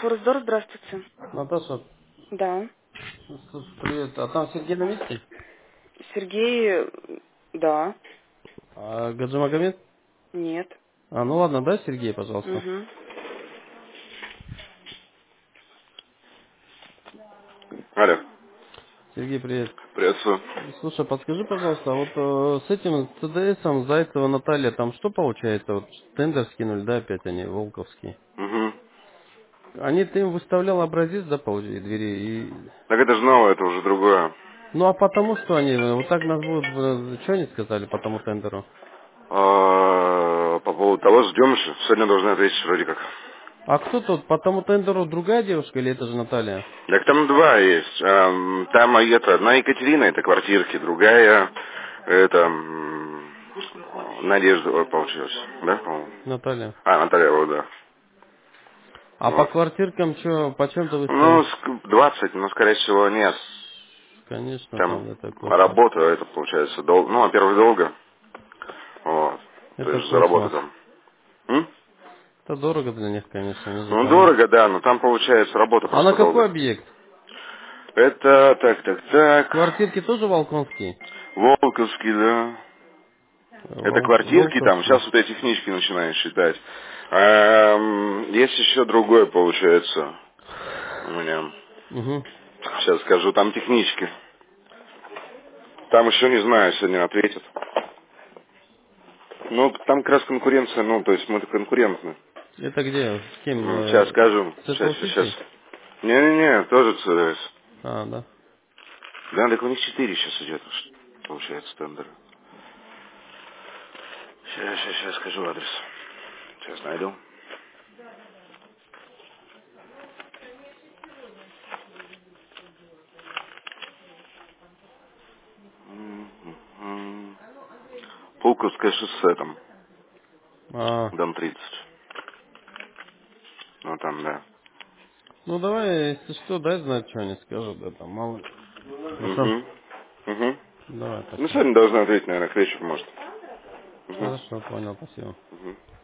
Форсдор, здравствуйте. Наташа, Да. привет. А там Сергей на месте? Сергей, да. А Гаджимагомед? Нет. Ну ладно, да, Сергей, пожалуйста. Угу. Алло, Сергей, привет. приветствую. Слушай, подскажи, пожалуйста, а вот с этим ЦДСом Зайцева Наталья, там что получается? Вот тендер скинули, да, опять они, волковские. Угу. Ты им выставлял образец, да, по двери, и... Так это же новое, это уже другое. Ну, а потому что они, вот так нас будут, что они сказали по тому тендеру? По поводу того, ждем еще. Сегодня должны ответить вроде как. А кто тут, по тому тендеру другая девушка или это же Наталья? Так там два есть. Там одна Екатерина, это квартирки, другая, это Надежда получилось, да, по-моему? Наталья. Наталья, вот, да. А по Вот. квартиркам что, по чем-то Ну, выставили? 20, но, скорее всего, нет. Конечно, Там там это космос. работа, это получается, ну, во-первых, долго. Вот. То Это есть за работу космос. там. М? Это дорого для них, конечно, они же Ну, там... дорого, да, но там получается работа А на просто какой долго. объект? Это, так. Квартирки тоже Волконские? Волковский, да. Это квартирки там, Волковские. сейчас вот эти книжки начинаю считать. Есть еще другое, получается, у меня. Угу. Сейчас скажу, там технички. Там еще не знаю, сегодня ответят. Ну, там как раз конкуренция, ну, то есть мы-то конкурентны. Это где? С кем? Сейчас скажу. Циркл Сейчас. Сити? Не-не-не, тоже ЦДС. Да. Да, так у них 4 сейчас идет, получается, тендер. Сейчас скажу адрес. Сейчас найду. Пулковское шоссе там, дом 30. Ну там, да. Ну давай, если что, дай знать, что они скажут, да, там, мало ли. Хорошо? Угу. Угу. Давай, Ну спасибо. сегодня должна ответить, наверное, к вечеру, может. Угу. Хорошо, понял, спасибо. Угу.